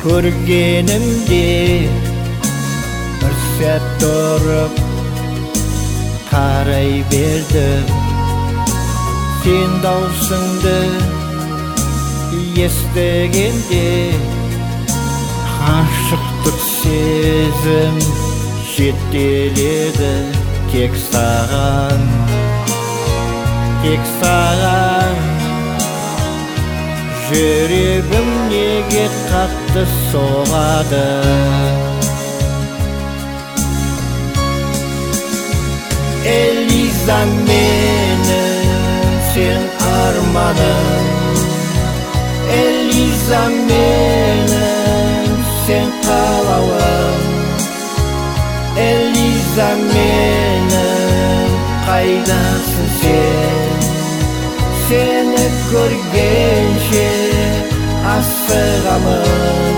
көргенімде бір сәт тұрып қарай бердім. Сен даусыңды естігенде ғашықтық сезім жетеледі тек саған, тек саған. Жүрегім неге қатты соғады? Элиза, менің сен арманым. Элиза, менің сен қалауым. Элиза, менің қайдасың сен? Seni görgençe asıgamın.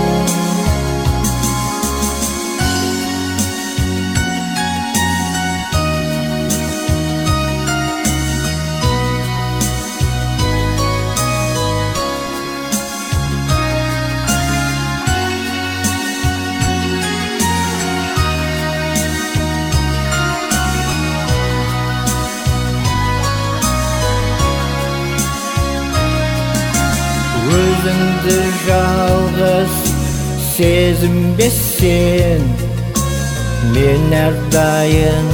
Өзіңді жалғыз сезінбесең, мен әрдайым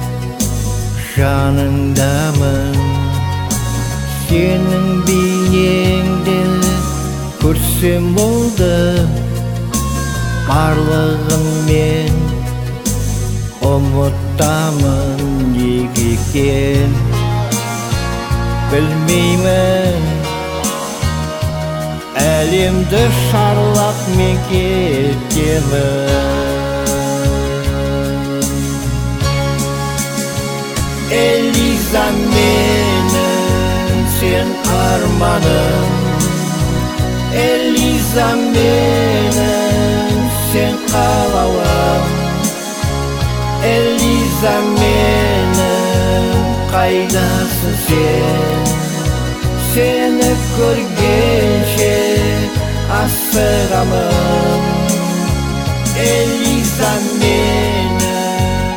жаныңдамын. Сенің бейнеңді көрсем болды, барлығын мен ұмытамын. Неге екен білмеймін, әлемді шарлап мен кетемін. Элиза, менің сен арманым. Элиза, менің сен қалауым. Элиза, менің қайдасың сен? Seni görgençe asıgamın. Eliza, menim.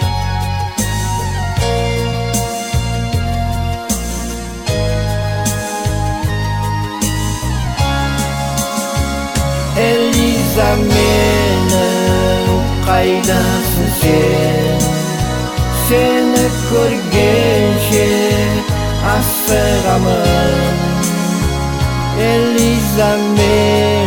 Eliza, menim kaydasın sen? Seni görgençe asıgamın. Eliza, menim.